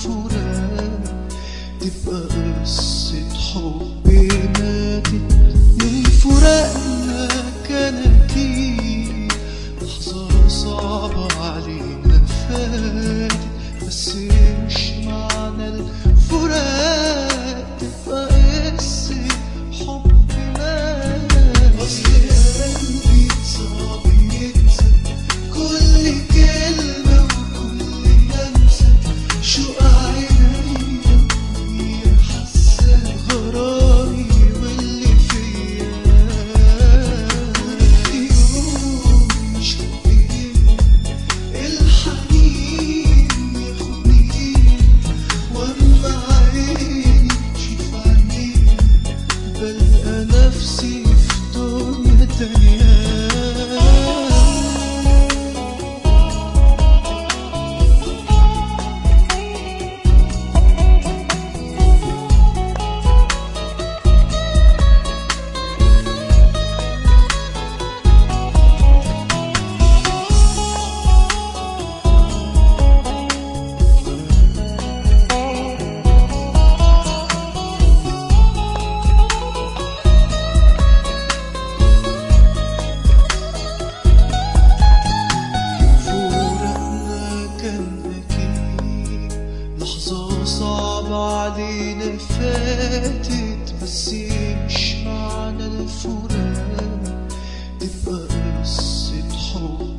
الفراق تبقى قصة حب ماتت من فراقنا. كان أكيد لحظة صعبة علينا فاتت، بس مش معنى الفراق تبقى قصة حب ماتت. أصل قلبي صعب ينسى كل كلمة وكل لمسة، شوق عينيا وهي حاسة غرامي واللي فيا. كل يوم مشتاق الحنين ياخدني، واما عيني تشوف عينيا بلقى نفسي في دنيا تانية. لحظة صعبة علينا فاتت، بس مش معنى الفراق تبقى قصة حب